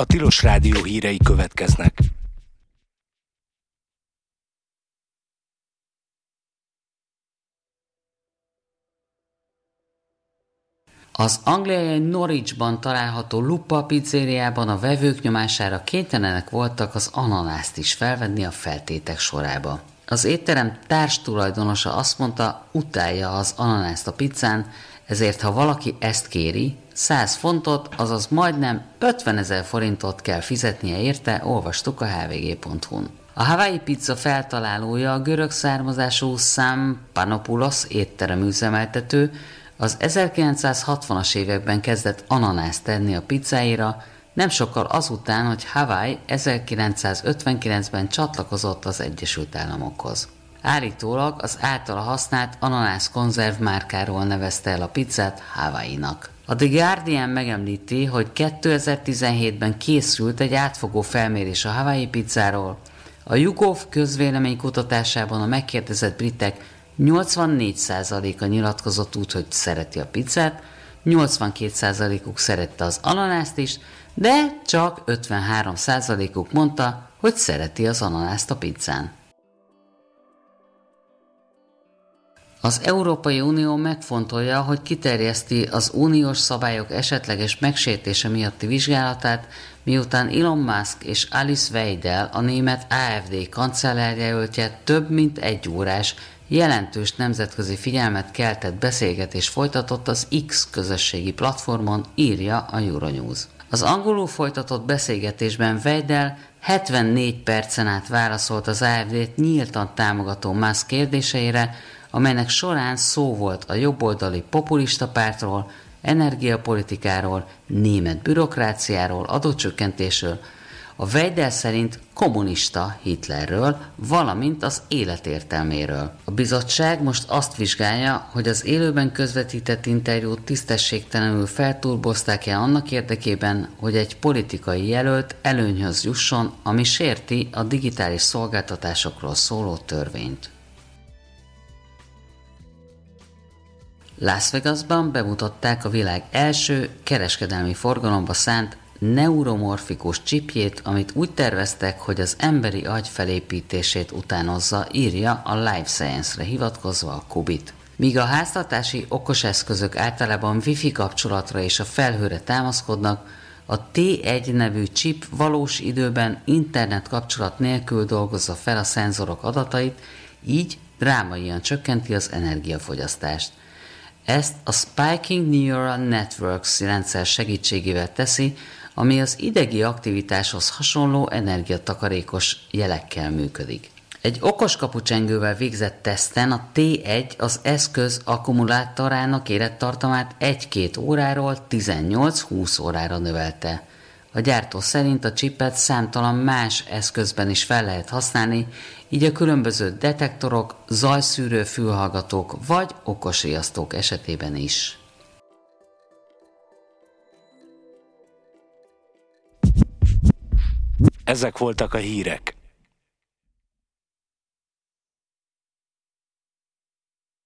A Tilos Rádió hírei következnek. Az angliai Norwichban található Lupa pizzériában a vevők nyomására kénytelenek voltak az ananászt is felvenni a feltétek sorába. Az étterem társtulajdonosa azt mondta, utálja az ananászt a pizzán, ezért ha valaki ezt kéri, 100 fontot, azaz majdnem 50 000 forintot kell fizetnie érte, olvastuk a hvg.hu-n. A Hawaii pizza feltalálója, a görög származású Sam Panopoulos étterem üzemeltető, az 1960-as években kezdett ananászt tenni a pizzáira, nem sokkal azután, hogy Hawaii 1959-ben csatlakozott az Egyesült Államokhoz. Állítólag az általa használt ananász konzerv márkáról nevezte el a pizzát Hawaii-nak. A The Guardian megemlíti, hogy 2017-ben készült egy átfogó felmérés a Hawaii pizzáról. A YouGov közvélemény kutatásában a megkérdezett britek 84%-a nyilatkozott úgy, hogy szereti a pizzát, 82%-uk szerette az ananászt is, de csak 53%-uk mondta, hogy szereti az ananászt a pizzán. Az Európai Unió megfontolja, hogy kiterjeszti az uniós szabályok esetleges megsértése miatti vizsgálatát, miután Elon Musk és Alice Weidel, a német AfD kancellárjelöltje több mint 1 órás, jelentős nemzetközi figyelmet keltett beszélgetés folytatott az X közösségi platformon, írja a Euronews. Az angolul folytatott beszélgetésben Weidel 74 percen át válaszolt az AfD-t nyíltan támogató Musk kérdéseire, amelynek során szó volt a jobboldali populista pártról, energiapolitikáról, német bürokráciáról, adócsökkentésről, a Weidel szerint kommunista Hitlerről, valamint az életértelméről. A bizottság most azt vizsgálja, hogy az élőben közvetített interjút tisztességtelenül felturbozták-e annak érdekében, hogy egy politikai jelölt előnyhöz jusson, ami sérti a digitális szolgáltatásokról szóló törvényt. Las Vegasban bemutatták a világ első kereskedelmi forgalomba szánt neuromorfikus csipjét, amit úgy terveztek, hogy az emberi agy felépítését utánozza, írja a Life Science-re hivatkozva a Kubit. Míg a háztartási okoseszközök általában Wi-Fi kapcsolatra és a felhőre támaszkodnak, a T1 nevű chip valós időben internet kapcsolat nélkül dolgozza fel a szenzorok adatait, így drámaian csökkenti az energiafogyasztást. Ezt a Spiking Neural Networks rendszer segítségével teszi, ami az idegi aktivitáshoz hasonló energiatakarékos jelekkel működik. Egy okoskapucsengővel végzett teszten a T1 az eszköz akkumulátorának élettartamát 1-2 óráról 18-20 órára növelte. A gyártó szerint a csipet számtalan más eszközben is fel lehet használni, így a különböző detektorok, zajszűrő fülhallgatók vagy okosriasztók esetében is. Ezek voltak a hírek.